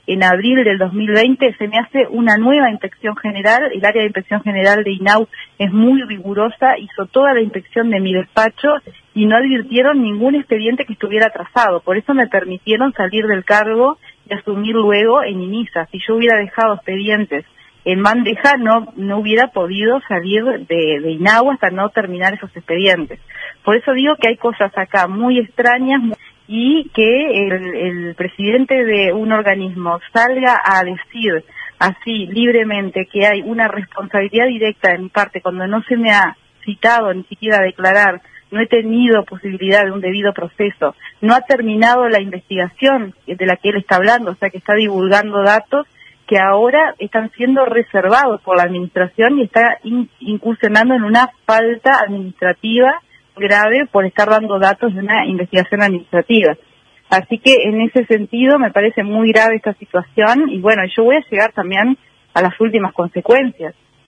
en abril del 2020, se me hace una nueva inspección general. El área de inspección general de INAU es muy rigurosa, hizo toda la inspección de mi despacho y no advirtieron ningún expediente que estuviera atrasado. Por eso me permitieron salir del cargo y asumir luego en INISA. Si yo hubiera dejado expedientes en bandeja, no hubiera podido salir de INAU hasta no terminar esos expedientes. Por eso digo que hay cosas acá muy extrañas, y que el presidente de un organismo salga a decir así libremente que hay una responsabilidad directa de mi parte cuando no se me ha citado ni siquiera a declarar, no he tenido posibilidad de un debido proceso, no ha terminado la investigación de la que él está hablando, o sea que está divulgando datos que ahora están siendo reservados por la administración y está incursionando en una falta administrativa grave por estar dando datos de una investigación administrativa. Así que en ese sentido me parece muy grave esta situación y bueno, yo voy a llegar también a las últimas consecuencias.